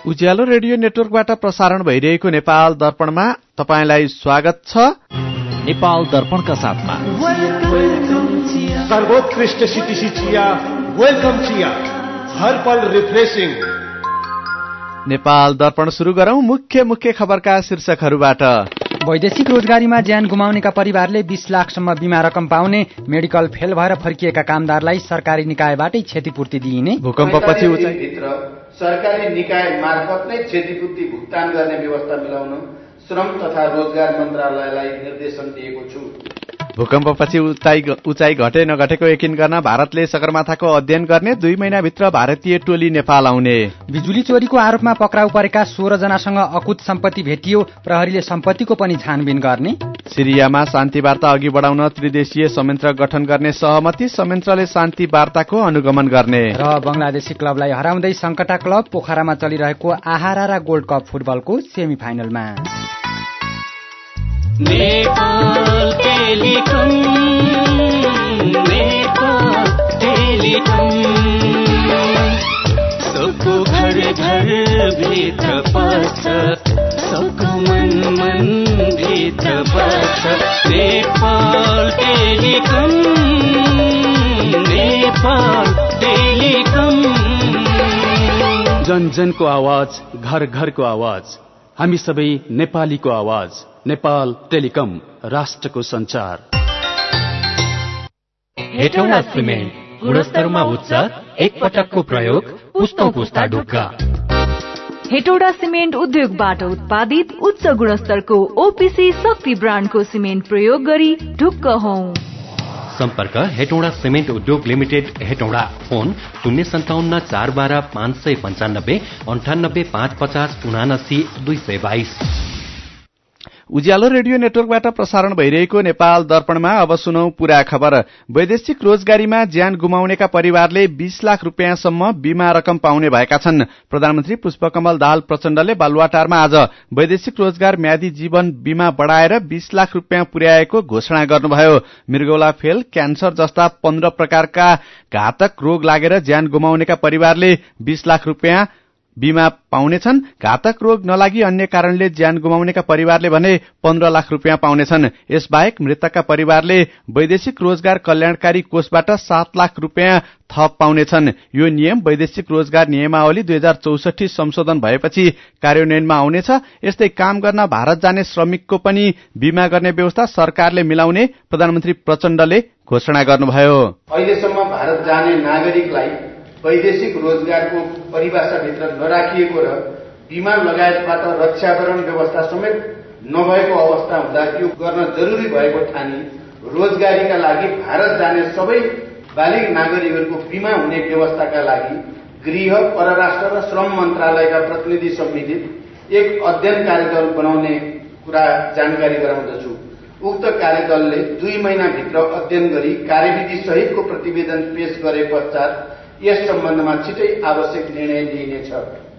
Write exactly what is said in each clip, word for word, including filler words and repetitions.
उज्यालो radio नेटवर्कबाट प्रसारण भइरहेको नेपाल दर्पणमा तपाईलाई स्वागत छ। नेपाल दर्पणका साथमा सर्वोत्कृष्ट सिटिसी चिया, वेलकम चिया, हर पल रिफ्रेशिङ। नेपाल दर्पण सुरु गरौं मुख्य मुख्य खबरका शीर्षकहरूबाट। वैदेशिक रोजगारीमा ज्यान गुमाउनेका परिवारले बीस लाखसम्म बीमा रकम पाउने, मेडिकल फेल भएर फर्किएका कामदारलाई सरकारी निकायबाटै क्षतिपूर्ति दिइने, भूकम्पपछि भित्र सरकारी निकाय मार्फत नै क्षतिपूर्ति भुक्तान गर्ने व्यवस्था मिलाउन श्रम तथा रोजगार मन्त्रालयलाई निर्देशन दिएको छु। भूकम्पपछि उचाइ उचाइ घटे नघटेको यकिन गर्न भारतले सगरमाथाको अध्ययन गर्ने, दुई महिनाभित्र भारतीय टोली नेपाल आउने। बिजुली चोरीको आरोपमा पक्राउ परेका सोह्र जनासँग अकुत सम्पत्ति भेटियो, प्रहरीले सम्पत्तिको पनि छानबिन गर्ने। सिरियामा शान्ति वार्ता अघि बढाउन त्रिदेशीय संयन्त्र गठन गर्ने सहमति, संयन्त्रले शान्ति वार्ताको अनुगमन गर्ने। र बंगलादेशी क्लबलाई हराउँदै संकटा क्लब पोखरामा चलिरहेको आहारा गोल्ड कप फुटबलको सेमी फाइनलमा। नेपाल टेलिकम, नेपाल टेलिकम, सबको घर घर भित्र पर्छ, सबको मन मन भित्र पर्छ। नेपाल टेलिकम, नेपाल टेलिकम, जन जनको आवाज, घर घरको आवाज, हामी सबै नेपालीको आवाज। नेपाल टेलिकम, राष्ट्रको संचार। हेटौँडा सिमेन्ट, गुणस्तरमा उच्च, एक पटकको प्रयोग, पुस्तौं पुस्ता ढुक्का। हेटौडा सिमेन्ट उद्योगबाट उत्पादित उच्च गुणस्तरको ओपीसी शक्ति ब्रान्डको सिमेन्ट प्रयोग गरी ढुक्क हौं। सम्पर्क हेटौँडा सिमेन्ट उद्योग लिमिटेड, हेटौँडा। फोन शून्य सन्ताउन्न चार बाह्र पाँच सय पञ्चानब्बे अन्ठानब्बे पाँच पचास उनासी दुई सय बाइस। उज्यालो रेडियो नेटवर्कबाट प्रसारण भइरहेको नेपाल दर्पणमा अब सुनौ पूरा खबर। वैदेशिक रोजगारीमा ज्यान गुमाउनेका परिवारले बीस लाख रुपियाँसम्म बीमा रकम पाउने भएका छन्। प्रधानमन्त्री पुष्पकमल दाहाल प्रचण्डले बालुवाटारमा आज वैदेशिक रोजगार म्यादी जीवन बीमा बढ़ाएर बीस लाख रुपियाँ पुर्याएको घोषणा गर्नुभयो। मृगौला फेल, क्यान्सर जस्ता पन्ध्र प्रकारका घातक रोग लागेर ज्यान गुमाउनेका परिवारले बीस लाख रुपियाँ बीमा पाउनेछन्। घातक रोग नलागी अन्य कारणले ज्यान गुमाउनेका परिवारले भने पन्ध्र लाख रुपियाँ पाउनेछन्। यसबाहेक मृतकका परिवारले वैदेशिक रोजगार कल्याणकारी कोषबाट सात लाख रुपियाँ थप पाउनेछन्। यो नियम वैदेशिक रोजगार नियमावली दुई हजार चौसठी संशोधन भएपछि कार्यान्वयनमा आउनेछ। यस्तै काम गर्न भारत जाने श्रमिकको पनि बीमा गर्ने व्यवस्था सरकारले मिलाउने प्रधानमन्त्री प्रचण्डले घोषणा गर्नुभयो। अहिलेसम्म भारत जाने नागरिकलाई वैदेशिक रोजगारको परिभाषाभित्र नराखिएको र बीमा लगायतबाट रक्षावरण व्यवस्था समेत नभएको अवस्था हुँदा यो गर्न जरुरी भएको ठानी रोजगारीका लागि भारत जाने सबै बालिग नागरिकहरूको बीमा हुने व्यवस्थाका लागि गृह, परराष्ट्र र श्रम मन्त्रालयका प्रतिनिधि सम्मिलित एक अध्ययन कार्यदल बनाउने कुरा जानकारी गराउँदछु। उक्त कार्यदलले दुई महिनाभित्र अध्ययन गरी कार्यविधि सहितको प्रतिवेदन पेश गरे पश्चात यस सम्बन्धमा छिटै आवश्यक निर्णय लिइनेछ।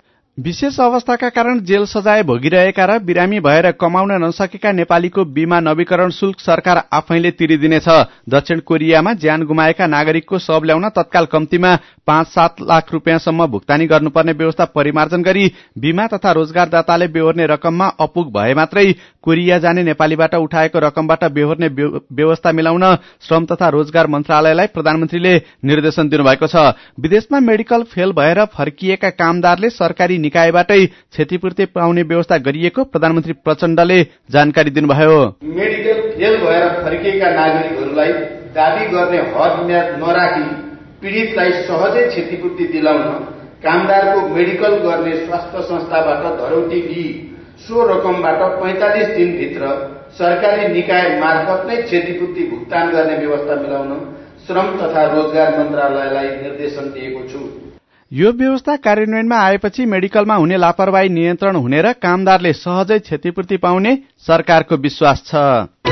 विशेष अवस्थाका कारण जेल सजाय भोगिरहेका र बिरामी भएर कमाउन नसकेका नेपालीको बीमा नवीकरण शुल्क सरकार आफैले तिरिदिनेछ। दक्षिण कोरियामा ज्यान गुमाएका नागरिकको शव ल्याउन तत्काल कम्तीमा पाँच सात लाख रुपियाँसम्म भुक्तानी गर्नुपर्ने व्यवस्था परिमार्जन गरी बीमा तथा रोजगारदाताले बेहोर्ने रकममा अपुग भए मात्रै कोरिया जाने नेपालीबाट उठाएको रकमबाट बेहोर्ने व्यवस्था मिलाउन श्रम तथा रोजगार मन्त्रालयलाई प्रधानमन्त्रीले निर्देशन दिनुभएको छ। विदेशमा मेडिकल फेल भएर फर्किएका कामदारले सरकारी निकायबाटै क्षतिपूर्ति पाउने व्यवस्था गरिएको प्रधानमन्त्री प्रचण्डले जानकारी दिनुभयो। मेडिकल फेल भएर फर्किएका नागरिकहरूलाई दाबी गर्ने हद म्याद नराखी पीड़ितलाई सहजै क्षतिपूर्ति दिलाउन कामदारको मेडिकल गर्ने स्वास्थ्य संस्थाबाट धरौटी लिई सो रकमबाट पैंतालिस दिनभित्र सरकारी निकाय मार्फत नै क्षतिपूर्ति भुक्तान गर्ने व्यवस्था मिलाउन श्रम तथा रोजगार मन्त्रालयलाई निर्देशन दिएको छु। यो व्यवस्था कार्यान्वयनमा आएपछि मेडिकलमा हुने लापरवाही नियन्त्रण हुने र कामदारले सहजै क्षतिपूर्ति पाउने सरकारको विश्वास छ।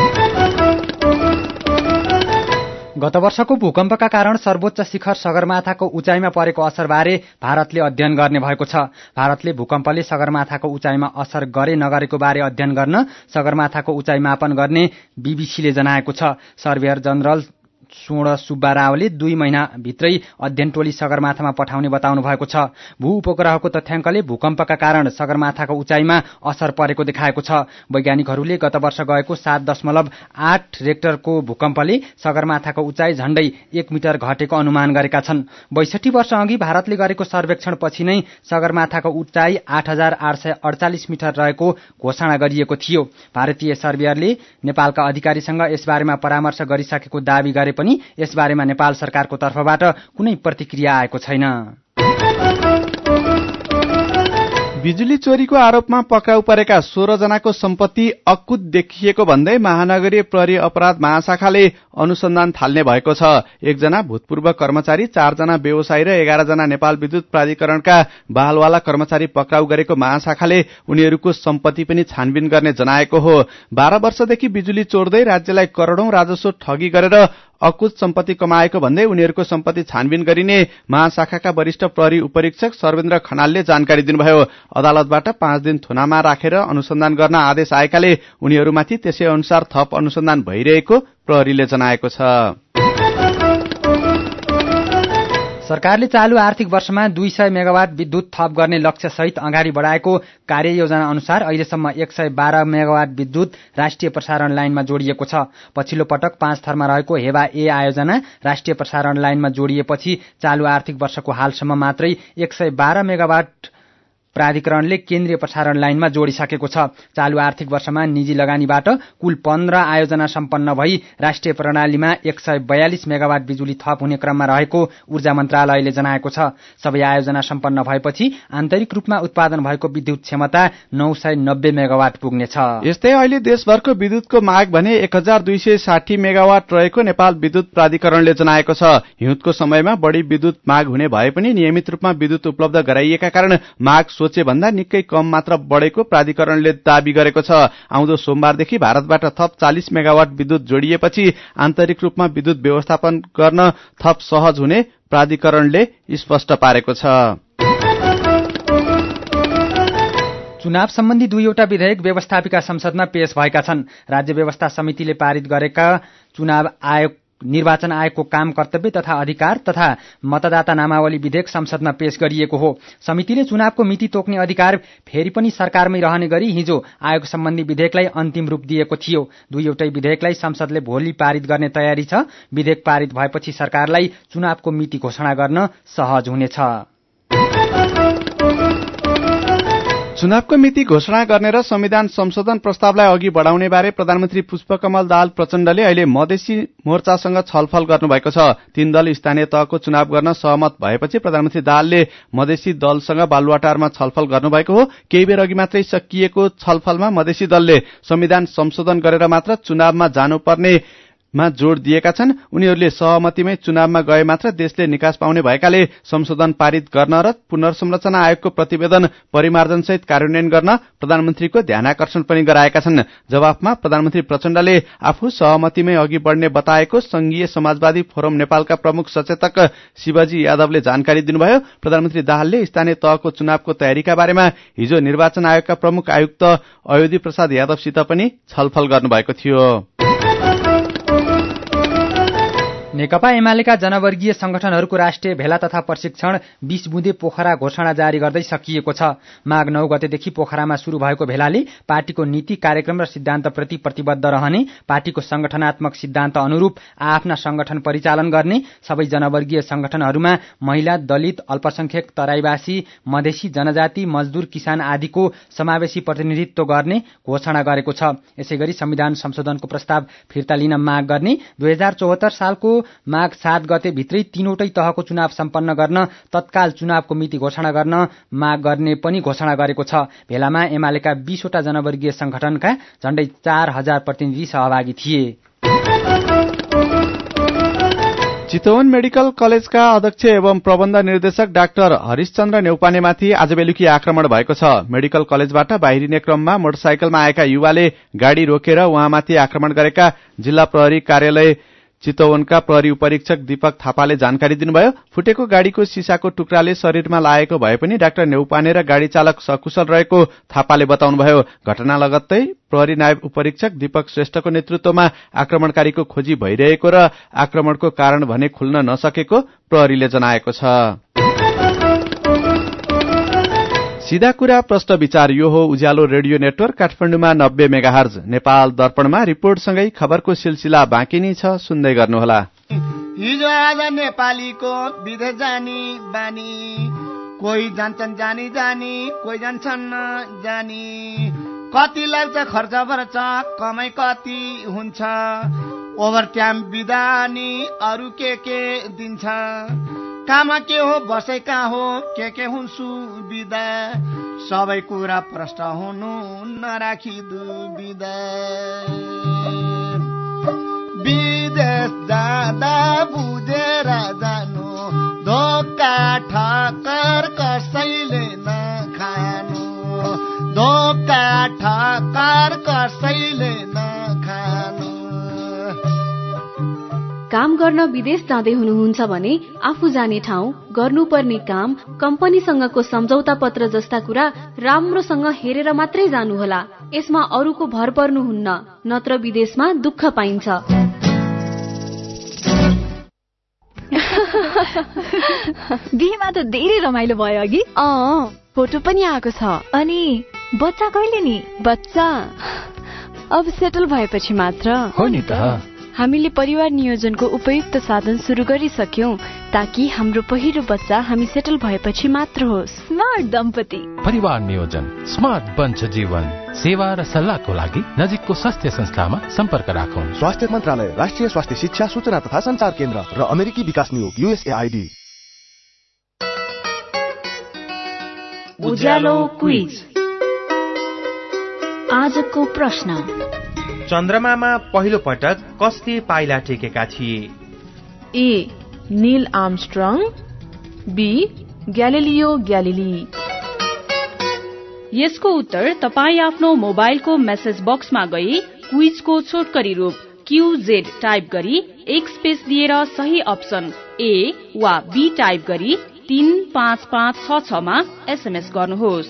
गत वर्षको भूकम्पका कारण सर्वोच्च शिखर सगरमाथाको उचाइमा परेको असरबारे भारतले अध्ययन गर्ने भएको छ। भारतले भूकम्पले सगरमाथाको उचाइमा असर गरे नगरेको बारे अध्ययन गर्न सगरमाथाको उचाइ मापन गर्ने बीबीसीले जनाएको छ। सर्भेयर जनरल स्वर्ण सुब्बा रावले दुई महिनाभित्रै अध्ययन टोली सगरमाथामा पठाउने बताउनु भएको छ। भू उपग्रहको तथ्याङ्कले भूकम्पका कारण सगरमाथाको उचाइमा असर परेको देखाएको छ। वैज्ञानिकहरूले गत वर्ष गएको सात दशमलव आठ रेक्टरको भूकम्पले सगरमाथाको उचाइ झण्डै एक मिटर घटेको अनुमान गरेका छन्। बैसठी वर्ष अघि भारतले गरेको सर्वेक्षणपछि नै सगरमाथाको उचाइ आठ हजार आठ सय अडचालिस मिटर रहेको घोषणा गरिएको थियो। भारतीय सर्वेयरले नेपालका अधिकारीसँग यसबारेमा परामर्श गरिसकेको दावी गरे पनि यसबारेमा नेपाल सरकारको तर्फबाट कुनै प्रतिक्रिया आएको छैन। बिजुली चोरीको आरोपमा पक्राउ परेका सोह्र जनाको सम्पत्ति अकुत देखिएको भन्दै महानगरीय प्रहरी अपराध महाशाखाले अनुसन्धान थाल्ने भएको छ। एकजना भूतपूर्व कर्मचारी, चारजना व्यवसायी र एघार जना नेपाल विद्युत प्राधिकरणका बहालवाला कर्मचारी पक्राउ गरेको महाशाखाले उनीहरूको सम्पत्ति पनि छानबिन गर्ने जनाएको हो। बाह्र वर्षदेखि बिजुली चोर्दै राज्यलाई करोडौं राजस्व ठगी गरेर अकुत सम्पत्ति कमाएको भन्दै उनीहरूको सम्पत्ति छानबिन गरिने महाशाखाका वरिष्ठ प्रहरी उपरीक्षक सर्वेन्द्र खनालले जानकारी दिनुभयो। अदालतबाट पाँच दिन थुनामा राखेर अनुसन्धान गर्न आदेश आएकाले उनीहरूमाथि त्यसै अनुसार थप अनुसन्धान भइरहेको प्रहरीले जनाएको छ। सरकारले चालू आर्थिक वर्षमा दुई सय मेगावाट विद्युत थप गर्ने लक्ष्य सहित अगाडि बढाएको कार्ययोजना अनुसार अहिलेसम्म एक सय बाह्र मेगावाट विद्युत राष्ट्रिय प्रसारण लाइनमा जोडिएको छ। पछिल्लो पटक पाँच थरमा रहेको हेवा ए आयोजना राष्ट्रिय प्रसारण लाइनमा जोडिएपछि चालू आर्थिक वर्षको हालसम्म मात्रै एक सय बाह्र मेगावाट प्राधिकरणले केन्द्रीय प्रसारण लाइनमा जोडिसकेको छ। चालू आर्थिक वर्षमा निजी लगानीबाट कुल पन्ध्र आयोजना सम्पन्न भई राष्ट्रिय प्रणालीमा एक सय बयालिस मेगावाट बिजुली थप हुने क्रममा रहेको ऊर्जा मन्त्रालयले जनाएको छ। सबै आयोजना सम्पन्न भएपछि आन्तरिक रूपमा उत्पादन भएको विद्युत क्षमता नौ सय नब्बे मेगावाट पुग्नेछ। यस्तै अहिले देशभरको विद्युतको माग भने एक हजार दुई सय साठी मेगावाट रहेको नेपाल विद्युत प्राधिकरणले जनाएको छ। हिउँदको समयमा बढी विद्युत माग हुने भए पनि नियमित रूपमा विद्युत उपलब्ध गराइएका कारण माग सोचे भन्दा निकै कम मात्र बढेको प्राधिकरणले दावी गरेको छ। आउँदो सोमबारदेखि भारतबाट थप चालीस मेगावाट विद्युत जोडिएपछि आन्तरिक रूपमा विद्युत व्यवस्थापन गर्न थप सहज हुने प्राधिकरणले स्पष्ट पारेको छ। चुनाव सम्बन्धी दुईवटा विधेयक व्यवस्थापिका संसदमा पेश भएका छन्। राज्य व्यवस्था समितिले पारित गरेका चुनाव आयोग निर्वाचन आयोगको काम कर्तव्य तथा अधिकार तथा मतदाता नामावली विधेयक संसदमा पेश गरिएको हो। समितिले चुनावको मिति तोक्ने अधिकार फेरि पनि सरकारमै रहने गरी हिजो आयोग सम्बन्धी विधेयकलाई अन्तिम रूप दिएको थियो। दुईवटै विधेयकलाई संसदले भोलि पारित गर्ने तयारी छ। विधेयक पारित भएपछि सरकारलाई चुनावको मिति घोषणा गर्न सहज हुनेछ। चुनावको मिति घोषणा गर्ने र संविधान संशोधन प्रस्तावलाई अघि बढाउने बारे प्रधानमन्त्री पुष्पकमल दाहाल प्रचण्डले अहिले मधेसी मोर्चासँग छलफल गर्नुभएको छ। तीन दल स्थानीय तहको चुनाव गर्न सहमत भएपछि प्रधानमन्त्री दाहालले मधेसी दलसँग बालुवाटारमा छलफल गर्नुभएको हो। केही बेर अघि मात्रै सकिएको छलफलमा मधेसी दलले संविधान संशोधन गरेर मात्र चुनावमा जानुपर्ने मा जोड़ दिएका छन्। उनीहरूले सहमतिमै चुनावमा गए मात्र देशले निकास पाउने भएकाले संशोधन पारित गर्न र पुनर्संरचना आयोगको प्रतिवेदन परिमार्जनसहित कार्यान्वयन गर्न प्रधानमन्त्रीको ध्यानाकर्षण पनि गराएका छन्। जवाफमा प्रधानमन्त्री प्रचण्डले आफू सहमतिमै अघि बढ्ने बताएको संघीय समाजवादी फोरम नेपालका प्रमुख सचेतक शिवजी यादवले जानकारी दिनुभयो। प्रधानमन्त्री दाहालले स्थानीय तहको चुनावको तयारीका बारेमा हिजो निर्वाचन आयोगका प्रमुख आयुक्त अयोधी प्रसाद यादवसित पनि छलफल गर्नुभएको थियो। नेकपा एमालेका जनवर्गीय संगठनहरूको राष्ट्रिय भेला तथा प्रशिक्षण बीस बुँदे पोखरा घोषणा जारी गर्दै सकिएको छ। माघ नौ गतेदेखि पोखरामा शुरू भएको भेलाले पार्टीको नीति कार्यक्रम र सिद्धान्तप्रति प्रतिबद्ध रहने, पार्टीको संगठनात्मक सिद्धान्त अनुरूप आफ्ना संगठन परिचालन गर्ने, सबै जनवर्गीय संगठनहरूमा महिला, दलित, अल्पसंख्यक, तराईवासी, मधेसी, जनजाति, मजदूर, किसान आदिको समावेशी प्रतिनिधित्व गर्ने घोषणा गरेको छ। यसैगरी संविधान संशोधनको प्रस्ताव फिर्ता लिन माग गर्ने, दुई हजार चौहत्तर सालको माघ सात गते भित्रै तीनवटै तहको चुनाव सम्पन्न गर्न तत्काल चुनावको मिति घोषणा गर्न माग गर्ने पनि घोषणा गरेको छ। भेलामा एमालेका बीसवटा जनवर्गीय संगठनका झण्डै चार हजार प्रतिनिधि सहभागी थिए। चितवन मेडिकल कलेजका अध्यक्ष एवं प्रबन्ध निर्देशक डाक्टर हरिशचन्द्र नेउपानेमाथि आज बेलुकी आक्रमण भएको छ। मेडिकल कलेजबाट बाहिरिने क्रममा मोटरसाइकलमा आएका युवाले गाड़ी रोकेर उहाँमाथि आक्रमण गरेका जिल्ला प्रहरी कार्यालय चितवनका प्रहरी उपरीक्षक दीपक थापाले जानकारी दिनुभयो। फुटेको गाडीको सिसाको टुक्राले शरीरमा लागेको भए पनि डाक्टर नेउपाने र गाडी चालक सकुशल रहेको थापाले बताउनुभयो। घटना लगत्तै प्रहरी नायब उपरीक्षक दीपक श्रेष्ठको नेतृत्वमा आक्रमणकारीको खोजी भइरहेको र आक्रमणको कारण भने खुल्न नसकेको प्रहरीले जनाएको छ। सीधा कुरा प्रश्न विचार, यो हो उज्यालो रेडियो नेटवर्क काठमाडौँमा नब्बे मेगाहर्ज, नेपाल दर्पणमा रिपोर्टसँगै खबरको सिलसिला बाँकी नै छ, सुन्दै गर्नुहोला। हिजो आज नेपालीको विदेश जानी बानी, कोही जान्छन् जानी जानी, कोही जान्छन् जानी, कति लाग्छ खर्च पर्छ, कमाइ कति हुन्छ, ओभर टाइम बिदानी अरू के के दिन्छ, काम के हो बसै कहाँ हो, के के हुन् सुविधा, सबै कुरा प्रश्न हुनु नराखी दुविधा, विदेश जाँदा बुझेर जानु, धोका ठक्कर कसैले नखानु, धोका ठक्कर कसैले नखानु। काम गर्न विदेश जाँदै हुनुहुन्छ भने आफू जाने ठाउँ, गर्नुपर्ने काम, कम्पनीसँगको सम्झौता पत्र जस्ता कुरा राम्रोसँग हेरेर मात्रै जानुहोला। यसमा अरूको भर पर्नुहुन्न, नत्र विदेशमा दुःख पाइन्छ। बिहेमा त धेरै रमाइलो भयो अघि। अँ, फोटो पनि आएको छ। अनि बच्चा कहिले नि? बच्चा अब सेटल भएपछि मात्र हो नि त। हामीले परिवार नियोजनको उपयुक्त साधन सुरु गरिसक्यौं ताकि हाम्रो पहिलो बच्चा हामी सेटल भएपछि मात्र होस्। स्मार्ट दम्पति। परिवार नियोजन स्मार्ट बन्छ जीवन। सेवा र सल्लाहको लागि नजिकको स्वास्थ्य संस्थामा सम्पर्क राखौं। स्वास्थ्य मन्त्रालय, राष्ट्रिय स्वास्थ्य शिक्षा सूचना तथा संचार केन्द्र र अमेरिकी विकास नियोग युएसएआईडी। उज्यालो क्विज। आजको प्रश्न, चन्द्रमामा पहिलो पटक कसले पाइला टेकेका थिए? A Neil Armstrong, B Galileo Galilei. यसको उत्तर तपाई आफ्नो मोबाइलको मेसेज बक्समा गई क्विजको छोटकरी रूप क्यूजेड टाइप गरी एक स्पेस दिएर सही अप्सन ए वा बी टाइप गरी तीन पाँच पाँच छ छ मा एसएमएस गर्नुहोस्।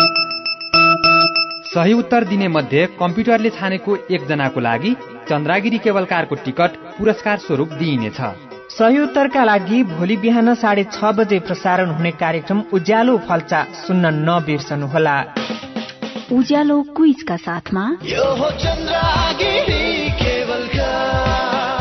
सही उत्तर दिने मध्ये कम्प्युटरले छानेको एकजनाको लागि चन्द्रागिरी केबल कारको टिकट पुरस्कार स्वरूप दिइनेछ। सही उत्तरका लागि भोलि बिहान साढे छ बजे प्रसारण हुने कार्यक्रम उज्यालो फल्चा सुन्न नबिर्सनुहोला। उज्यालो क्विजका साथमा यो हो चन्द्रागिरी केबल कार।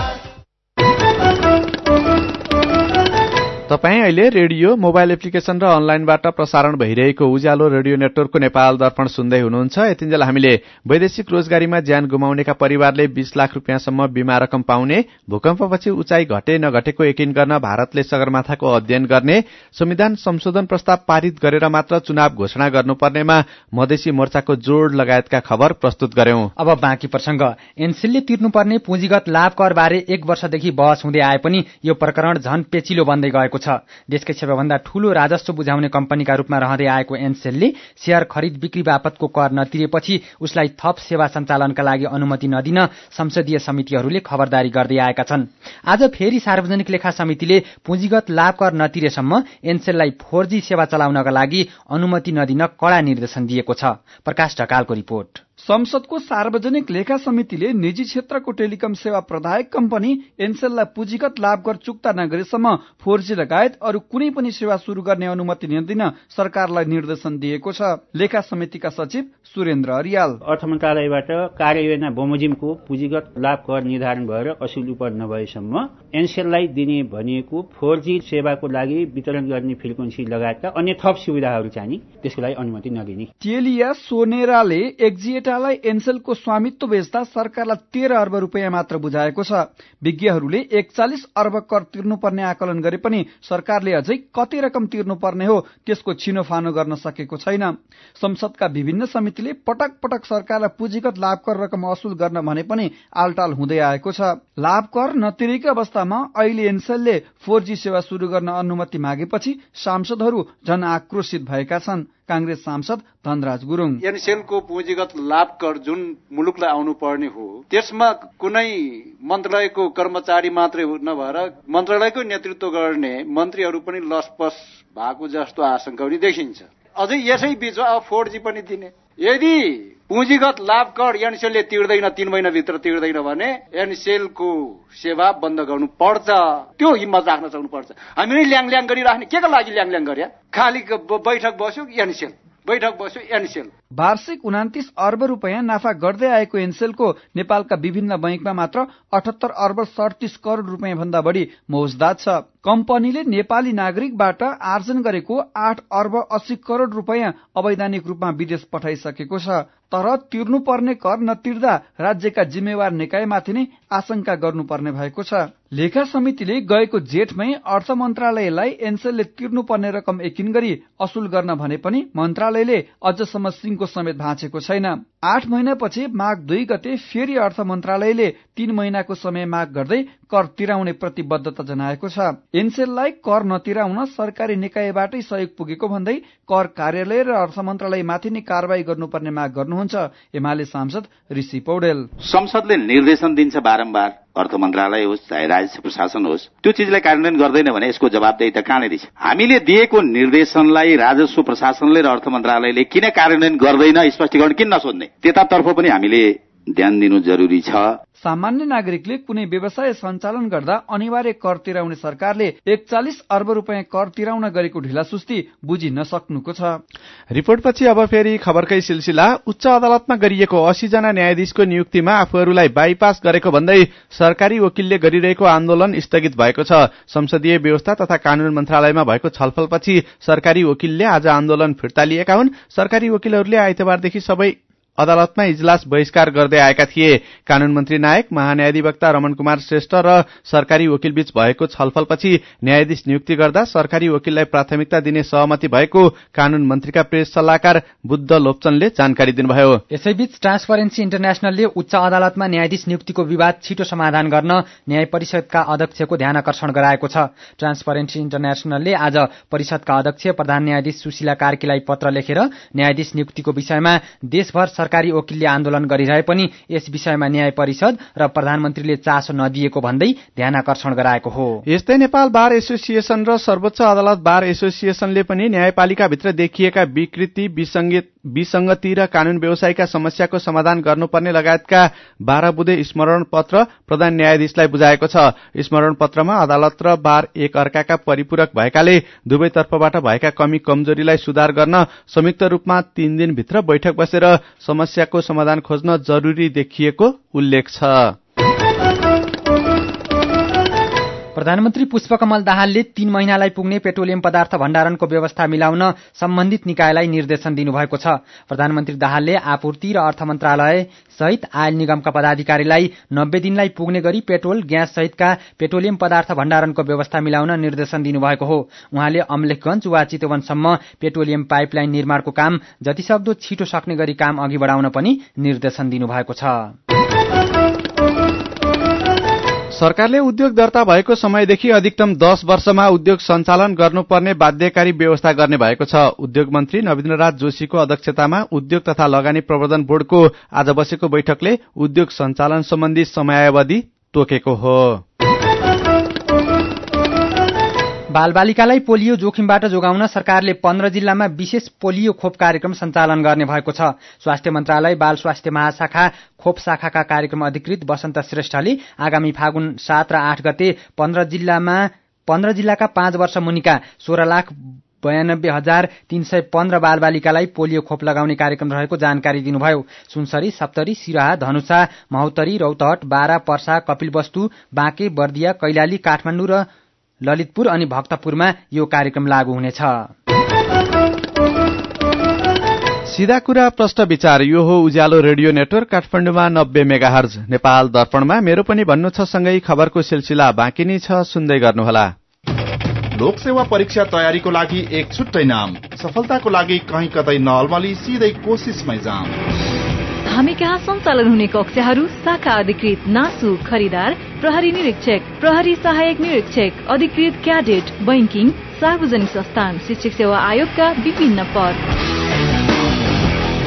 तपाईँ अहिले रेडियो, मोबाइल एप्लिकेशन र अनलाइनबाट प्रसारण भइरहेको उज्यालो रेडियो नेटवर्कको नेपाल दर्पण सुन्दै हुनुहुन्छ। यतिन्जेल हामीले वैदेशिक रोजगारीमा ज्यान गुमाउनेका परिवारले बीस लाख रुपियाँसम्म बीमा रकम पाउने, भूकम्पपछि उचाइ घटे नघटेको यकिन गर्न भारतले सगरमाथाको अध्ययन गर्ने, संविधान संशोधन प्रस्ताव पारित गरेर मात्र चुनाव घोषणा गर्नुपर्नेमा मधेसी मोर्चाको जोड लगायतका खबर प्रस्तुत गर्यौं। अब बाँकी प्रसंग। एनसेलले तिर्नुपर्ने पुँजीगत लाभ कर बारे एक वर्षदेखि बहस हुँदै आए पनि यो प्रकरण झन पेचिलो बन्दै गएको छ। देशकै सबैभन्दा ठूलो राजस्व बुझाउने कम्पनीका रूपमा रहँदै आएको एनसेलले शेयर खरिद बिक्री बापतको कर नतिरेपछि उसलाई थप सेवा सञ्चालनका लागि अनुमति नदिन संसदीय समितिहरूले खबरदारी गर्दै आएका छन्। आज फेरि सार्वजनिक लेखा समितिले पुँजीगत लाभ कर नतिरेसम्म एनसेललाई फोर जी सेवा चलाउनका लागि अनुमति नदिन कड़ा निर्देशन दिएको छ। प्रकाश ढकालको रिपोर्ट। संसदको सार्वजनिक लेखा समितिले निजी क्षेत्रको टेलिकम सेवा प्रदायक कम्पनी एनसेललाई पुँजीगत लाभ कर चुक्ता नगरेसम्म फोर जी लगायत अरू कुनै पनि सेवा शुरू गर्ने अनुमति नदिन सरकारलाई निर्देशन दिएको छ। लेखा समितिका सचिव सुरेन्द्र अरियाल। अर्थ मन्त्रालयबाट कार्ययोजना बमोजिमको पुँजीगत लाभ कर निर्धारण भएर असुल उपर नभएसम्म एनसेललाई दिने भनिएको फोर जी सेवाको लागि वितरण गर्ने फ्रिक्वेन्सी लगायतका अन्य थप सुविधाहरू चाहिँ त्यसको लागि अनुमति नदिने। टेलिया सोनेराले एक्जिएटालाई एनसेलको स्वामित्व बेच्दा सरकारलाई तेह्र अर्ब रुपियाँ मात्र बुझाएको छ। विज्ञहरूले एकचालिस अर्ब कर तिर्नुपर्ने आकलन गरे पनि सरकारले अझै कति रकम तिर्नुपर्ने हो त्यसको छिनोफानो गर्न सकेको छैन। संसदका विभिन्न समितिले पटक पटक सरकारलाई पुँजीगत लाभ कर रकम असुल गर्न भने पनि आलटाल हुँदै आएको छ। लाभ कर नतिरेको अवस्थामा अहिले एनसेलले फोर जी सेवा शुरू गर्न अनुमति मागेपछि सांसदहरू झन आक्रोशित भएका छन्। कांग्रेस सांसद धनराज गुरुङ। एनसेलको पुँजीगत लाभ कर जुन मुलुकलाई आउनु पर्ने हो त्यसमा कुनै मन्त्रालयको कर्मचारी मात्रै नभएर मन्त्रालयको नेतृत्व गर्ने मन्त्रीहरू पनि लसपस भएको जस्तो आशंका पनि देखिन्छ। अझै यसै बीचमा अब फोर जी पनि दिने। यदि पुँजीगत लाभ कर एनसेलले तिर्दैन तीन महिनाभित्र तिर्दैन भने एनसेलको सेवा बन्द गर्नु पर्छ। त्यो हिम्मत राख्न सक्नु पर्छ। हामीले ल्याङ ल्याङ गरिराख्ने के को लागि ल्याङ ल्याङ गर्या? खाली बैठक बस्यो एनसेल बैठक बस्यो एनसेल। वार्षिक उनातिस अर्ब रुपियाँ नाफा गर्दै आएको एनसेलको नेपालका विभिन्न बैंकमा मात्र अठहत्तर अर्ब सडतिस करोड़ रुपियाँ भन्दा बढी मौजदात छ। कम्पनीले नेपाली नागरिकबाट आर्जन गरेको आठ अर्ब अस्सी करोड़ रुपियाँ अवैधानिक रूपमा विदेश पठाइसकेको छ। तर तिर्नुपर्ने कर नतिर्दा राज्यका जिम्मेवार निकायमाथि नै आशंका गर्नुपर्ने भएको छ। लेखा समितिले गएको जेठमै अर्थ मन्त्रालयलाई एनसेलले तिर्नुपर्ने रकम यकिन गरी असुल गर्न भने पनि मन्त्रालयले अझसम्म सिंहको समेत भाँचेको छैन। आठ महिनापछि माघ दुई गते फेरि अर्थ मन्त्रालयले तीन महिनाको समय माग गर्दै कर तिराउने प्रतिबद्धता जनाएको छ। एनसेललाई कर नतिराउन सरकारी निकायबाटै सहयोग पुगेको भन्दै कर कार्यालय र अर्थ मन्त्रालयमाथि नै कारवाही गर्नुपर्ने माग गर्नुहुन्छ एमाले सांसद ऋषि पौडेल। संसदले निर्देशन दिन्छ बारम्बार, अर्थ मन्त्रालय होस् चाहे राज्य प्रशासन होस्, त्यो चिजलाई कार्यान्वयन गर्दैन भने यसको जवाबदेही कहाँनिर छ? हामीले दिएको निर्देशनलाई राजस्व प्रशासनले र अर्थ मन्त्रालयले किन कार्यान्वयन गर्दैन स्पष्टीकरण किन नसोध्ने, त्यतातर्फ पनि हामीले ध्यान दिनु जरुरी छ। सामान्य नागरिकले कुनै व्यवसाय सञ्चालन गर्दा अनिवार्य कर तिराउने सरकारले एकचालिस अर्ब रुपियाँ कर तिराउन गरेको ढिलासुस्ती बुझि नसक्नुको छ। रिपोर्टपछि अब फेरि खबरकै सिलसिला। उच्च अदालतमा गरिएको अस्सी जना न्यायाधीशको नियुक्तिमा आफूहरूलाई बाइपास गरेको भन्दै सरकारी वकिलले गरिरहेको आन्दोलन स्थगित भएको छ। संसदीय व्यवस्था तथा कानून मन्त्रालयमा भएको छलफलपछि सरकारी वकिलले आज आन्दोलन फिर्ता लिएका हुन्। सरकारी वकिलहरूले आइतबारदेखि सबै अदालतमा इजलास बहिष्कार गर्दै आएका थिए। कानून मन्त्री नायक, महान्यायाधिवक्ता रमण कुमार श्रेष्ठ र सरकारी वकिल बीच भएको छलफलपछि न्यायाधीश नियुक्ति गर्दा सरकारी वकिललाई प्राथमिकता दिने सहमति भएको कानून मन्त्रीका प्रेस सल्लाहकार बुद्ध लोप्चनले जानकारी दिनुभयो। यसैबीच ट्रान्सपरेन्सी इन्टरनेशनलले उच्च अदालतमा न्यायाधीश नियुक्तिको विवाद छिटो समाधान गर्न न्याय परिषदका अध्यक्षको ध्यान आकर्षण गराएको छ। ट्रान्सपरेन्सी इन्टरनेशनलले आज परिषदका अध्यक्ष प्रधान न्यायाधीश सुशीला कार्कीलाई पत्र लेखेर न्यायाधीश नियुक्तिको विषयमा देशभर सरकारी वकिलले आन्दोलन गरिरहे पनि यस विषयमा न्याय परिषद र प्रधानमन्त्रीले चासो नदिएको भन्दै ध्यान आकर्षण गराएको हो। यस्तै नेपाल बार एसोसिएसन र सर्वोच्च अदालत बार एसोसिएसनले पनि न्यायपालिकाभित्र देखिएका विकृति, विसंगति र कानून व्यवसायका समस्याको समाधान गर्नुपर्ने लगायतका बाह्र बुँदे स्मरण पत्र प्रधान न्यायाधीशलाई बुझाएको छ। स्मरण पत्रमा अदालत र बार एक अर्काका परिपूरक भएकाले दुवैतर्फबाट भएका कमी कमजोरीलाई सुधार गर्न संयुक्त रूपमा तीन दिनभित्र बैठक बसेर समस्याको समाधान खोज्न जरुरी देखिएको उल्लेख छ। प्रधानमन्त्री पुष्पकमल दाहालले तीन महिनालाई पुग्ने पेट्रोलियम पदार्थ भण्डारणको व्यवस्था मिलाउन सम्बन्धित निकायलाई निर्देशन दिनुभएको छ। प्रधानमन्त्री दाहालले आपूर्ति र अर्थ मन्त्रालय सहित आयल निगमका पदाधिकारीलाई नब्बे दिनलाई पुग्ने गरी पेट्रोल, ग्यास सहितका पेट्रोलियम पदार्थ भण्डारणको व्यवस्था मिलाउन निर्देशन दिनुभएको हो। उहाँले अम्लेखगञ्ज वा चितवनसम्म पेट्रोलियम पाइपलाइन निर्माणको काम जतिसक्दो छिटो सक्ने गरी काम अघि बढाउन पनि निर्देशन दिनुभएको छ। सरकारले उद्योग दर्ता भएको समयदेखि अधिकतम दस वर्षमा उद्योग सञ्चालन गर्नुपर्ने बाध्यकारी व्यवस्था गर्ने भएको छ। उद्योग मन्त्री नवीन्द्रनाथ जोशीको अध्यक्षतामा उद्योग तथा लगानी प्रवर्धन बोर्डको आज बसेको बैठकले उद्योग सञ्चालन सम्बन्धी समयावधि तोकेको हो। बालबालिकालाई पोलियो जोखिमबाट जोगाउन सरकारले पन्ध्र जिल्लामा विशेष पोलियो खोप कार्यक्रम सञ्चालन गर्ने भएको छ। स्वास्थ्य मन्त्रालय बाल स्वास्थ्य महाशाखा खोप शाखाका कार्यक्रम अधिकृत वसन्त श्रेष्ठले आगामी फागुन सात र आठ गते पन्ध्र जिल्लामा पन्ध्र जिल्लाका पाँच वर्ष मुनिका सोह्र लाख बयानब्बे हजार तीन सय पन्ध्र बालबालिकालाई पोलियो खोप लगाउने कार्यक्रम रहेको जानकारी दिनुभयो। सुनसरी, सप्तरी, सिराहा, धनुषा, महोत्तरी, रौतहट, बारा, पर्सा, कपिलवस्तु, बाँके, बर्दिया, कैलाली, काठमाडौँ र ललितपुर अनि भक्तपुरमा यो कार्यक्रम लागू हुनेछ। सीधा कुरा प्रश्न विचार, यो हो उज्यालो रेडियो नेटवर्क काठमाडौँमा नब्बे मेगाहर्ज, नेपाल दर्पणमा मेरो पनि भन्नु छ सँगै खबरको सिलसिला बाँकी नै छ, सुन्दै गर्नुहोला। लोकसेवा परीक्षा तयारीको लागि एक छुट्टै नाम, सफलताको लागि कहीँ कतै नअल्मली सिधै कोसिसमै जाम। हामी कहाँ सञ्चालन हुने कक्षाहरू शाखा अधिकृत, नासु, खरिदार, प्रहरी निरीक्षक, प्रहरी सहायक निरीक्षक, अधिकृत क्याडेट, बैंकिङ, सार्वजनिक संस्थान, शिक्षक सेवा आयोगका विभिन्न पद।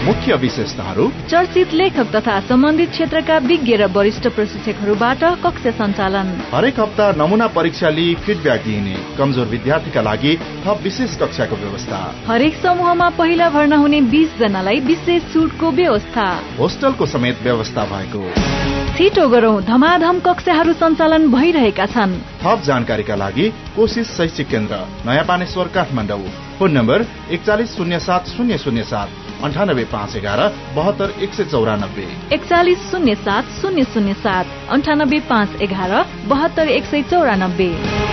मुख्य विशेषताहरू चर्चित लेखक तथा सम्बन्धित क्षेत्रका विज्ञ र वरिष्ठ प्रशिक्षकहरूबाट कक्षा सञ्चालन। हरेक हप्ता नमुना परीक्षा लिई फिडब्याक दिइने, कमजोर विद्यार्थीका लागि थप विशेष कक्षाको व्यवस्था। हरेक समूहमा पहिला भर्ना हुने बीस जनालाई विशेष छुटको व्यवस्था। होस्टलको समेत व्यवस्था भएको। छिटो गरौं, धमाधम कक्षाहरू सञ्चालन भइरहेका छन्। थप जानकारीका लागि कोशिश शैक्षिक केन्द्र, नयाँ पानेश्वर, काठमाडौँ। फोन नम्बर एकचालिस शून्य सात शून्य शून्य सात अन्ठानब्बे पाँच एघार बहत्तर एक सय चौरानब्बे एकचालिस शून्य सात शून्य शून्य सात अन्ठानब्बे पाँच एघार बहत्तर एक सय चौरानब्बे।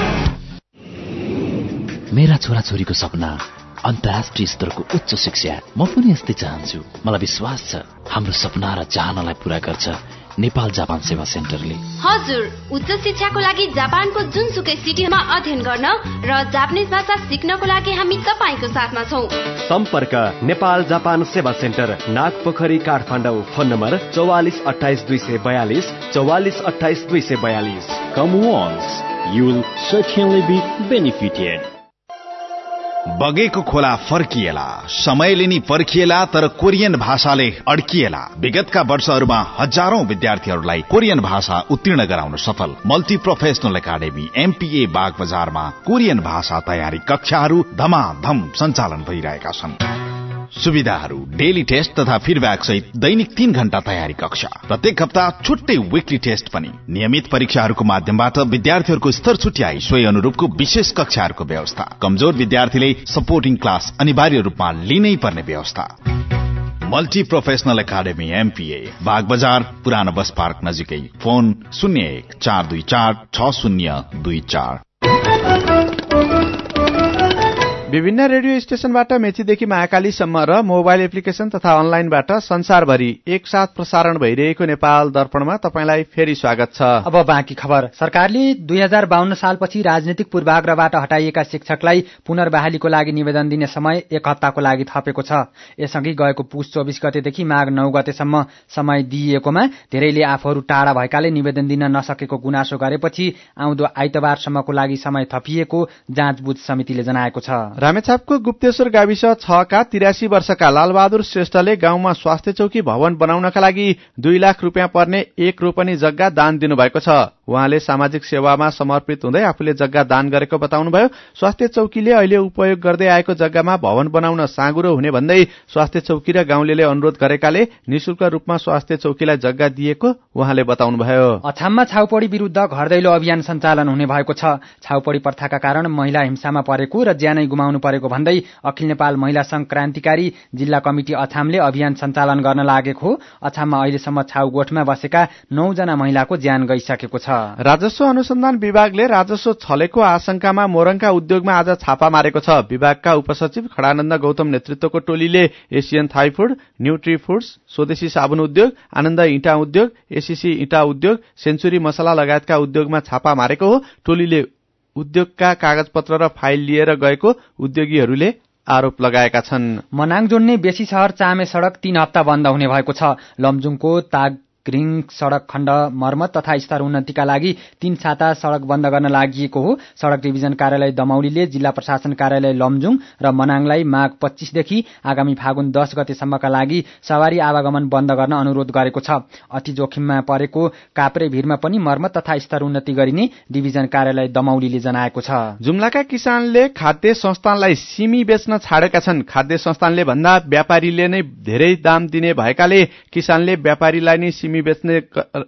मेरा छोराछोरीको सपना अन्तर्राष्ट्रिय स्तरको उच्च शिक्षा। म पनि यस्तै चाहन्छु। मलाई विश्वास छ हाम्रो सपना र चाहनालाई पूरा गर्छ नेपाल जापान सेवा सेन्टरले। हजुर, उच्च शिक्षाको लागि जापानको जुनसुकै सिटीमा अध्ययन गर्न र जापानिज भाषा सिक्नको लागि हामी तपाईको साथमा छौं। सम्पर्क नेपाल जापान सेवा centre, Nagpokhari, Kathmandu. Phone number चौवालिस अठाइस दुई सय बयालिस चौवालिस अठाइस दुई सय बयालिस। Come once, you will certainly be benefited. बगेको खोला फर्किएला, समयले नि पर्खिएला, तर कोरियन भाषाले अड्किएला। विगतका वर्षहरूमा हजारौं विद्यार्थीहरूलाई कोरियन भाषा उत्तीर्ण गराउन सफल multi professional academy MPA Bag बजारमा कोरियन भाषा तयारी कक्षाहरू धमाधम सञ्चालन भइरहेका छन्। सुविधाहरू डेली टेस्ट तथा फिडब्याक सहित दैनिक तीन घण्टा तयारी कक्षा, प्रत्येक हप्ता छुट्टै विकली टेस्ट पनि। नियमित परीक्षाहरूको माध्यमबाट विद्यार्थीहरूको स्तर छुट्याई सोही अनुरूपको विशेष कक्षाहरूको व्यवस्था। कमजोर विद्यार्थीले सपोर्टिङ क्लास अनिवार्य रूपमा लिनै पर्ने व्यवस्था। Multi professional academy MPA Bag Bazar, पुरानो बस पार्क नजिकै। फोन शून्य एक चार दुई चार छ शून्य दुई चार। विभिन्न रेडियो स्टेशनबाट मेचीदेखि महाकालीसम्म र मोबाइल एप्लिकेशन तथा अनलाइनबाट संसारभरि एकसाथ प्रसारण भइरहेको नेपाल दर्पणमा तपाईंलाई फेरि स्वागत छ। अब बाँकी खबर। सरकारले दुई हजार बाहन्न सालपछि राजनीतिक पूर्वाग्रहबाट हटाइएका शिक्षकलाई पुनर्बहालीको लागि निवेदन दिने समय एक हप्ताको लागि थपेको छ। यसअघि गएको पुस चौबिस गतेदेखि माघ नौ गतेसम्म समय दिइएकोमा धेरैले आफूहरू टाढा भएकाले निवेदन दिन नसकेको गुनासो गरेपछि आउँदो आइतबारसम्मको लागि समय थपिएको जाँचबुझ समितिले जनाएको छ। रामेछापको गुप्तेश्वर गाविस छ का तिरासी वर्षका लालबहादुर श्रेष्ठले गाउँमा स्वास्थ्य चौकी भवन बनाउनका लागि दुई लाख रुपियाँ पर्ने एक रोपनी जग्गा दान दिनुभएको छ। उहाँले सामाजिक सेवामा समर्पित हुँदै आफूले जग्गा दान गरेको बताउनुभयो। स्वास्थ्य चौकीले अहिले उपयोग गर्दै आएको जग्गामा भवन बनाउन साँगुरो हुने भन्दै स्वास्थ्य चौकी र गाउँलेले अनुरोध गरेकाले निशुल्क रूपमा स्वास्थ्य चौकीलाई जग्गा दिएको उहाँले बताउनुभयो। अछाममा छाउपडी विरुद्ध घर दैलो अभियान सञ्चालन हुने भएको छ। छाउपडी प्रथाका कारण महिला हिंसामा परेको र ज्यानै गुमाउनु परेको भन्दै अखिल नेपाल महिला संघ क्रान्तिकारी जिल्ला कमिटी अछामले अभियान सञ्चालन गर्न लागेको हो। अछाममा अहिलेसम्म छाउ गोठमा बसेका नौ जना महिलाको ज्यान गइसकेको छ। राजस्व अनुसन्धान विभागले राजस्व छलेको आशंकामा मोरङका उद्योगमा आज छापा मारेको छ। विभागका उपसचिव खडानन्द गौतम नेतृत्वको टोलीले Asian Thai food, nutri foods, Swadeshi साबुन उद्योग, आनन्द इँटा उद्योग, एसीसी इँटा उद्योग, सेन्चुरी मसला लगायतका उद्योगमा छापा मारेको हो। टोलीले उद्योगका कागजपत्र र फाइल लिएर गएको उद्योगीहरूले आरोप लगाएका छन्। मनाङ जोड्ने बेसी शहर चामे सड़क तीन हप्ता बन्द हुने भएको छ। लमजुङको ताग ग्रिङ सड़क खण्ड मर्मत तथा स्तर उन्नतिका लागि तीन छाता सड़क बन्द गर्न लागि हो। सड़क डिभिजन कार्यालय दमौलीले जिल्ला प्रशासन कार्यालय लमजुङ र मनाङलाई माघ पच्चीसदेखि आगामी फागुन दस गतेसम्मका लागि सवारी आवागमन बन्द गर्न अनुरोध गरेको छ। अति जोखिममा परेको काप्रे भिरमा पनि मर्मत तथा स्तर उन्नति गरिने डिभिजन कार्यालय दमौलीले जनाएको छ। जुम्लाका किसानले खाद्य संस्थानलाई सिमी बेच्न छाडेका छन्। खाद्य संस्थानले भन्दा व्यापारीले नै धेरै दाम दिने भएकाले किसानले व्यापारीलाई नै सिमी बेच्ने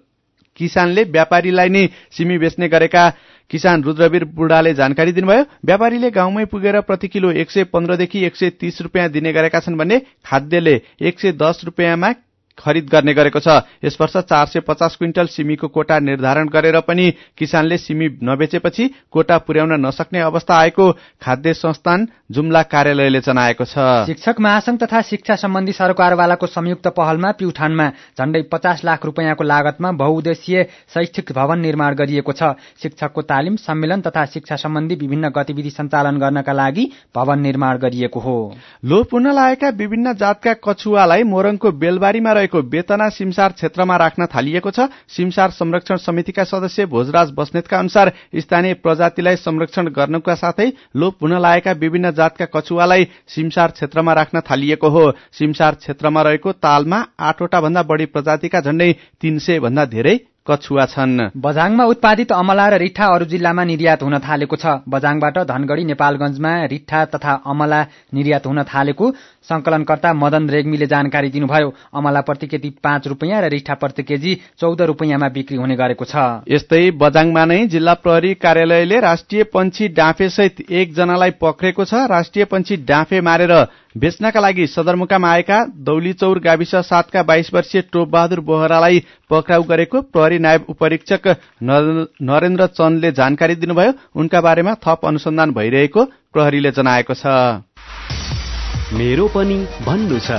किसानले व्यापारीलाई नै सिमी बेच्ने गरेका किसान रुद्रवीर बुढाले जानकारी दिनुभयो। व्यापारीले गाउँमै पुगेर प्रति किलो एक सय पन्ध्रदेखि एक सय तीस रुपियाँ दिने गरेका छन् भने खाद्यले एक सय दस रुपियाँमा खरिद गर्ने गरेको छ। यस वर्ष चार सय पचास क्विन्टल सिमीको कोटा निर्धारण गरेर पनि किसानले सिमी नबेचेपछि कोटा पुर्याउन नसक्ने अवस्था आएको खाद्य संस्थान जुम्ला कार्यालयले जनाएको छ। शिक्षक महासंघ तथा शिक्षा सम्बन्धी सरकारवालाको संयुक्त पहलमा प्युठानमा झण्डै पचास लाख रुपियाँको लागतमा बहुउद्देश्यीय शैक्षिक भवन निर्माण गरिएको छ। शिक्षकको तालिम, सम्मेलन तथा शिक्षा सम्बन्धी विभिन्न गतिविधि सञ्चालन गर्नका लागि भवन निर्माण गरिएको हो। लोप हुन लागेका विभिन्न जातका कछुवालाई मोरङको बेलबारीमा रहेको बेतना सिमसार क्षेत्रमा राख्न थालिएको छ। सिमसार संरक्षण समितिका सदस्य भोजराज बस्नेतका अनुसार स्थानीय प्रजातिलाई संरक्षण गर्नुका साथै लोप हुन लागेका विभिन्न जातका कछुवालाई सिमसार क्षेत्रमा राख्न थालिएको हो। सिमसार क्षेत्रमा रहेको तालमा आठवटा भन्दा बढी प्रजातिका झण्डै तीन सय भन्दा धेरै कछुवा छन्। बझाङमा उत्पादित अमला र रिठा अरू जिल्लामा निर्यात हुन थालेको छ। बझाङबाट धनगढ़ी नेपालगञ्जमा रिठा तथा अमला निर्यात हुन थालेको संकलनकर्ता मदन रेग्मीले जानकारी दिनुभयो। अमला प्रति केजी पाँच रुपियाँ र रिठा प्रति केजी चौध रुपियाँमा बिक्री हुने गरेको छ। यस्तै बझाङमा नै जिल्ला प्रहरी कार्यालयले राष्ट्रिय पंक्षी डाँफे सहित एकजनालाई पक्रेको छ। राष्ट्रिय पंक्षी डाँफे मारेर बेच्नका लागि सदरमुकाम आएका दौलीचौर गाविस सातका बाइस वर्षीय टोपबहादुर बोहरालाई पक्राउ गरेको प्रहरी नायब उपरीक्षक नरेन्द्र चन्दले जानकारी दिनुभयो। उनका बारेमा थप अनुसन्धान भइरहेको प्रहरीले जनाएको छ। मेरो पनि भन्नु छ।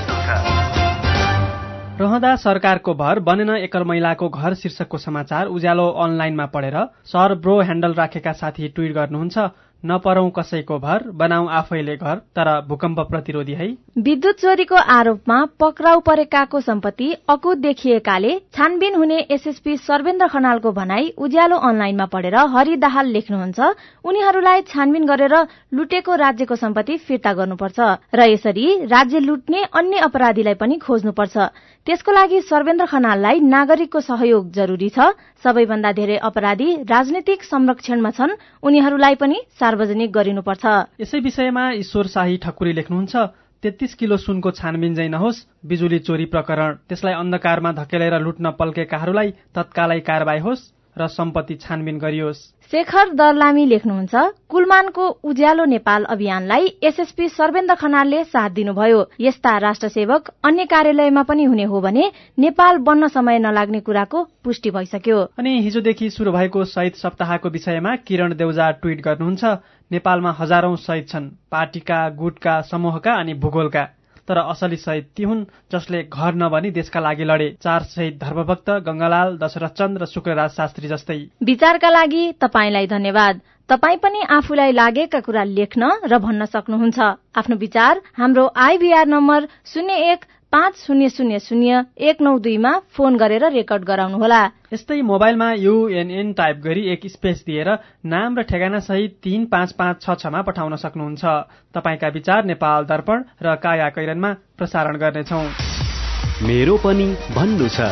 रहँदा सरकारको भर बनेन एकल महिलाको घर शीर्षकको समाचार उज्यालो अनलाइनमा पढेर सर ब्रो ह्यान्डल राखेका साथी ट्विट गर्नुहुन्छ। नपरौं कसैको भर, बनाऊ आफैले घर, तर भूकम्प प्रतिरोधी है। विद्युत चोरीको आरोपमा पक्राउ परेकाको सम्पत्ति अकुत देखिएकाले छानबिन हुने एसएसपी सर्वेन्द्र खनालको भनाई उज्यालो अनलाइनमा पढेर हरि दाहाल लेख्नुहुन्छ। उनीहरूलाई छानबिन गरेर लुटेको राज्यको सम्पत्ति फिर्ता गर्नुपर्छ र यसरी राज्य लुट्ने अन्य अपराधीलाई पनि खोज्नुपर्छ। त्यसको लागि सर्वेन्द्र खनाललाई नागरिकको सहयोग जरुरी छ। सबैभन्दा धेरै अपराधी राजनीतिक संरक्षणमा छन्, उनीहरूलाई पनि सार्वजनिक गरिनुपर्छ। यसै विषयमा ईश्वर शाही ठकुरी लेख्नुहुन्छ। तेत्तीस किलो सुनको छानबिन चाहिँ नहोस्, बिजुली चोरी प्रकरण, त्यसलाई अन्धकारमा धकेलेर लुट्न पल्केकाहरूलाई तत्कालै कारबाही होस् र सम्पत्ति छानबिन गरियोस्। शेखर दर्लामी लेख्नुहुन्छ। कुलमानको उज्यालो नेपाल अभियानलाई एसएसपी सर्वेन्द्र खनालले साथ दिनुभयो। यस्ता राष्ट्रसेवक अन्य कार्यालयमा पनि हुने हो भने नेपाल बन्न समय नलाग्ने कुराको पुष्टि भइसक्यो। अनि हिजोदेखि शुरू भएको शहीद सप्ताहको विषयमा किरण देउजा ट्वीट गर्नुहुन्छ। नेपालमा हजारौं शहीद छन्, पार्टीका, गुटका, समूहका अनि भूगोलका, तर असली शहीद ती हुन् जसले घर नभनी देशका लागि लडे। चार शहीद धर्मभक्त गंगालाल, दशरथ चन्द र शुक्रराज शास्त्री जस्तै। विचारका लागि तपाईंलाई धन्यवाद। तपाई पनि आफूलाई लागेका कुरा लेख्न र भन्न सक्नुहुन्छ। आफ्नो विचार हाम्रो आईभीआर नम्बर शून्य एक पाँच शून्य शून्य शून्य एक नौ दुईमा फोन गरेर रेकर्ड गराउनुहोला। यस्तै मोबाइलमा यूएनएन टाइप गरी एक स्पेस दिएर नाम र ठेगाना सहित तीन पाँच पाँच छ छमा पठाउन सक्नुहुन्छ। तपाईका विचार नेपाल दर्पण र काया कैरनमा प्रसारण गर्नेछौं। मेरो पनि भन्नु छ।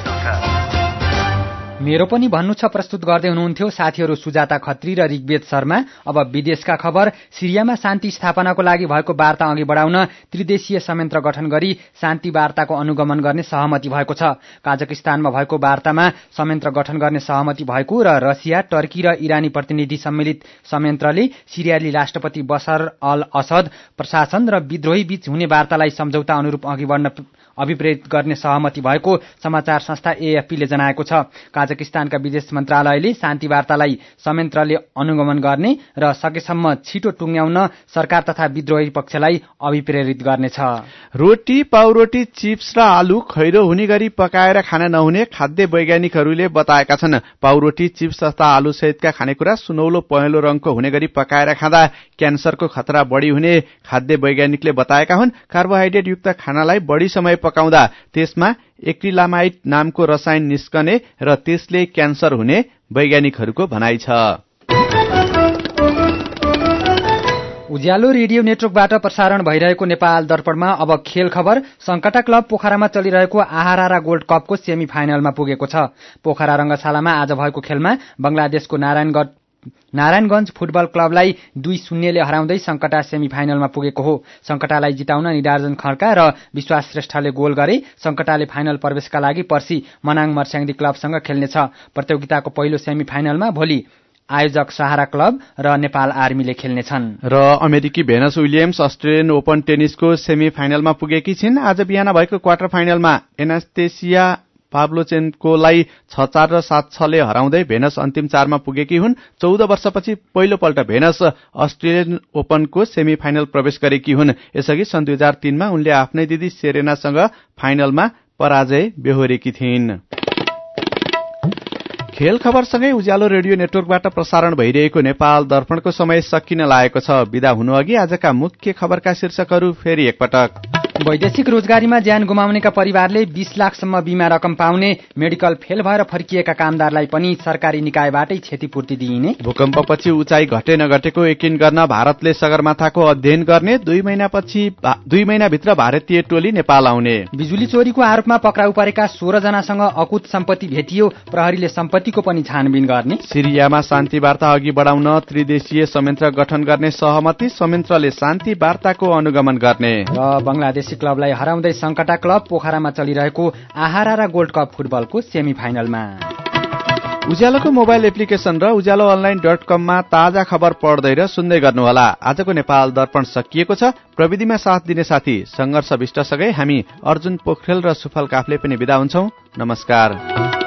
मेरो पनि भन्नु छ प्रस्तुत गर्दै हुनुहुन्थ्यो साथीहरू सुजाता खत्री र ऋग्वेद शर्मा। अब विदेशका खबर। सिरियामा शान्ति स्थापनाको लागि भएको वार्ता अघि बढाउन त्रिदेशीय संयन्त्र गठन गरी शान्ति वार्ताको अनुगमन गर्ने सहमति भएको छ। काजाकिस्तानमा भएको वार्तामा संयन्त्र गठन गर्ने सहमति भएको र रसिया, टर्की र इरानी प्रतिनिधि सम्मिलित संयन्त्रले सिरियाली राष्ट्रपति बशर अल असद प्रशासन र विद्रोही बीच हुने वार्तालाई सम्झौता अनुरूप अघि बढ्न अभिप्रेरित गर्ने सहमति भएको समाचार संस्था एएफपीले जनाएको छ। काजाकिस्तानका विदेश मन्त्रालयले शान्ति वार्तालाई संयन्त्रले अनुगमन गर्ने र सकेसम्म छिटो टुङ्ग्याउन सरकार तथा विद्रोही पक्षलाई अभिप्रेरित गर्नेछ। रोटी, पाउरोटी, चिप्स र आलु खैरो हुने गरी पकाएर खान नहुने खाद्य वैज्ञानिकहरूले बताएका छन्। पाउरोटी, चिप्स तथा आलु सहितका खानेकुरा सुनौलो पहेँलो रङको हुने गरी पकाएर खाँदा क्यान्सरको खतरा बढी हुने खाद्य वैज्ञानिकले बताएका हुन्। कार्बोहाइड्रेट युक्त खानालाई बढी समय पकाउँदा त्यसमा एक्रिलामाइड नामको रसायन निस्कने र त्यसले क्यान्सर हुने वैज्ञानिकहरूको भनाइ छ। उज्यालो रेडियो नेटवर्कबाट प्रसारण भइरहेको नेपाल दर्पणमा अब खेल खबर। संकटा क्लब पोखरामा चलिरहेको आहारा गोल्ड कपको सेमी फाइनलमा पुगेको छ। पोखरा रंगशालामा आज भएको खेलमा बंगलादेशको नारायणगढ नारायणगंज फुटबल क्लबलाई दुई शून्यले हराउँदै संकटा सेमी फाइनलमा पुगेको हो। संकटालाई जिताउन निरार्जन खड्का र विश्वास श्रेष्ठले गोल गरे। संकटाले फाइनल प्रवेशका लागि पर्सी मनाङ मर्स्याङ्दी क्लबसँग खेल्नेछ। प्रतियोगिताको पहिलो सेमी फाइनलमा भोलि आयोजक सहारा क्लब र नेपाल आर्मीले खेल्नेछन्। र अमेरिकी भेनस विलियम्स अस्ट्रेलियन ओपन टेनिसको सेमी फाइनलमा पुगेकी छिन्। आज बिहान भएको क्वार्टर फाइनलमा एनास्टेसिया पाब्लोचेन्कोलाई छ चार र सात छले हराउँदै भेनस अन्तिम चारमा पुगेकी हुन्। चौध वर्षपछि पहिलोपल्ट भेनस अस्ट्रेलियन ओपनको सेमी फाइनल प्रवेश गरेकी हुन्। यसअघि सन् दुई हजार तीनमा उनले आफ्नै दिदी सेरेनासँग फाइनलमा पराजय बेहोरेकी थिइन्। खेल खबरसँगै उज्यालो रेडियो नेटवर्कबाट प्रसारण भइरहेको नेपाल दर्पणको समय सकिन लागेको छ। बिदा हुनु अघि आजका मुख्य खबरका शीर्षकहरू फेरि एकपटक। वैदेशिक रोजगारीमा ज्यान गुमाउनेका परिवारले बीस लाखसम्म बीमा रकम पाउने, मेडिकल फेल भएर फर्किएका कामदारलाई पनि सरकारी निकायबाटै क्षतिपूर्ति दिइने, भूकम्पपछि उचाइ घटे नघटेको यकिन गर्न भारतले सगरमाथाको अध्ययन गर्ने, दुई महिनापछि दुई महिनाभित्र भारतीय टोली नेपाल आउने, बिजुली चोरीको आरोपमा पक्राउ परेका सोह्र जनासँग अकुत सम्पत्ति भेटियो, प्रहरीले सम्पत्तिको पनि छानबिन गर्ने, सिरियामा शान्ति वार्ता अघि बढाउन त्रिदेशीय संयन्त्र गठन गर्ने सहमति, संयन्त्रले शान्ति वार्ताको अनुगमन गर्ने र बंगलादेशी क्लबलाई हराउँदै संकटा क्लब पोखरामा चलिरहेको आहारा गोल्ड कप फुटबलको सेमी फाइनलमा। उज्यालोको मोबाइल एप्लिकेशन र उज्यालो अनलाइन डट कममा ताजा खबर पढ्दै र सुन्दै गर्नुहोला। आजको नेपाल दर्पण सकिएको छ। प्रविधिमा साथ दिने साथी संघर्ष विष्टसँगै हामी अर्जुन पोखरेल र सुफल काफले पनि बिदा हुन्छौं। नमस्कार।